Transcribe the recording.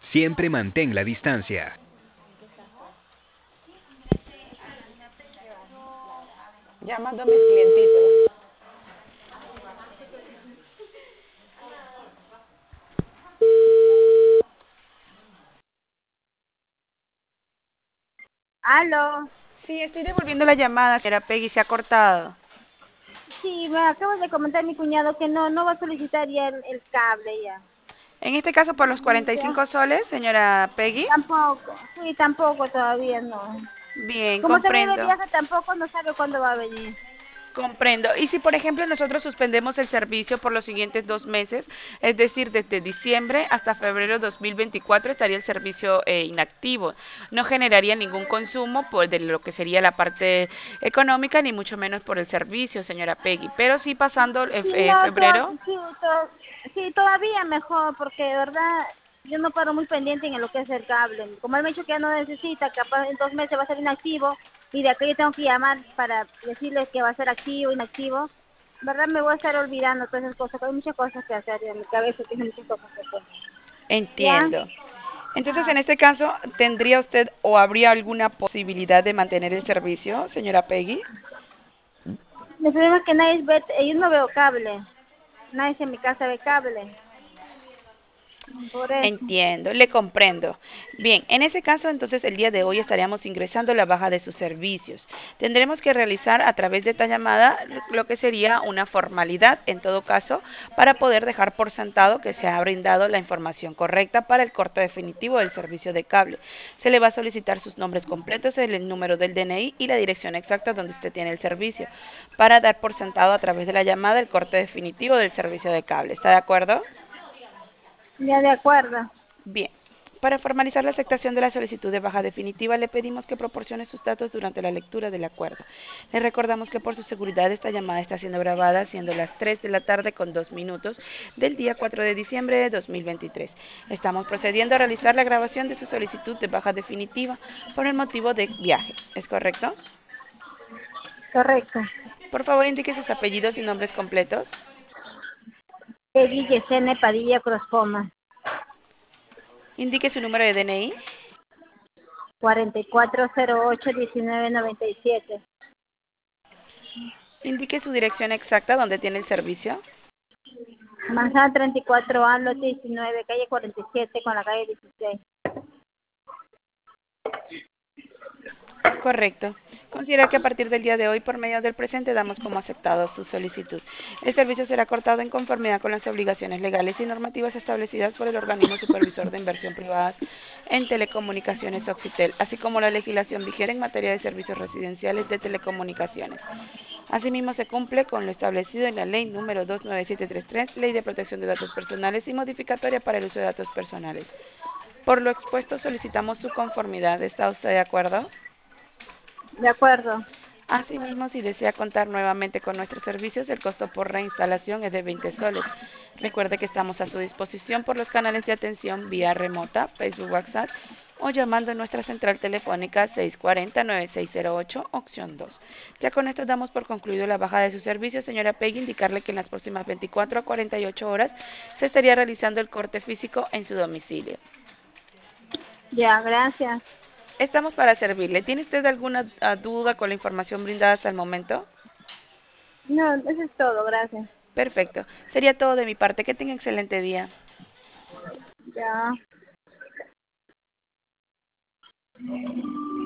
Siempre mantén la distancia. Llamando a mis clientitos. Aló. Sí, estoy devolviendo la llamada, señora Peggy, se ha cortado. Sí, me acaba de comentar mi cuñado que no va a solicitar ya el cable ya. En este caso, por los Ya. 45 soles, señora Peggy. Tampoco, sí, tampoco todavía no. Bien, Como se ve de comprendo. viaje tampoco no sabe cuándo va a venir. Comprendo. Y si, por ejemplo, nosotros suspendemos el servicio por los siguientes 2 meses, es decir, desde diciembre hasta febrero 2024 estaría el servicio inactivo. No generaría ningún consumo por de lo que sería la parte económica, ni mucho menos por el servicio, señora Peggy. Pero sí pasando Sí, no, febrero. sí, todavía mejor, porque de verdad yo no paro muy pendiente en lo que es el cable. Como él me ha dicho que ya no necesita, capaz en 2 meses va a ser inactivo, y de aquí yo tengo que llamar para decirle que va a ser activo, inactivo. ¿Verdad? Me voy a estar olvidando todas esas cosas, porque hay muchas cosas que hacer en mi cabeza, tiene muchas cosas que hacer. ¿Ya? Entiendo. Entonces, Ah, en este caso, ¿tendría usted o habría alguna posibilidad de mantener el servicio, señora Peggy? el problema es que nadie ve, yo no veo cable, nadie en mi casa ve cable, por eso. Entiendo, le comprendo. Bien, en ese caso, entonces el día de hoy estaríamos ingresando la baja de sus servicios. Tendremos que realizar a través de esta llamada lo que sería una formalidad, en todo caso, para poder dejar por sentado que se ha brindado la información correcta para el corte definitivo del servicio de cable. Se le va a solicitar sus nombres completos, el número del DNI y la dirección exacta donde usted tiene el servicio, para dar por sentado a través de la llamada el corte definitivo del servicio de cable. ¿Está de acuerdo? Ya de acuerdo. Bien, para formalizar la aceptación de la solicitud de baja definitiva, le pedimos que proporcione sus datos durante la lectura del acuerdo. Le recordamos que por su seguridad esta llamada está siendo grabada, siendo las 3 de la tarde con 2 minutos del día 4 de diciembre de 2023. Estamos procediendo a realizar la grabación de su solicitud de baja definitiva por el motivo de viaje. ¿Es correcto? Correcto. Por favor, indique sus apellidos y nombres completos. Peggy Yesenia Padilla Croscoma, Indique su número de DNI. 4408-1997. Indique su dirección exacta donde tiene el servicio. Manzana 34A, lote 19, calle 47 con la calle 16. Correcto. Considera que a partir del día de hoy, por medio del presente, damos como aceptado su solicitud. El servicio será cortado en conformidad con las obligaciones legales y normativas establecidas por el organismo supervisor de inversión privadas en telecomunicaciones Oxitel, así como la legislación vigente en materia de servicios residenciales de telecomunicaciones. Asimismo, se cumple con lo establecido en la Ley número 29733, Ley de Protección de Datos Personales y modificatoria para el uso de datos personales. Por lo expuesto, solicitamos su conformidad. ¿Está usted de acuerdo? De acuerdo. Asimismo, si desea contar nuevamente con nuestros servicios, el costo por reinstalación es de 20 soles. Recuerde que estamos a su disposición por los canales de atención vía remota, Facebook, WhatsApp o llamando a nuestra central telefónica 640-9608, opción 2. Ya con esto damos por concluido la baja de su servicio, señora Peggy, indicarle que en las próximas 24 a 48 horas se estaría realizando el corte físico en su domicilio. Ya, gracias. Estamos para servirle. ¿Tiene usted alguna duda con la información brindada hasta el momento? No, eso es todo, gracias. Perfecto. Sería todo de mi parte. Que tenga excelente día. Ya.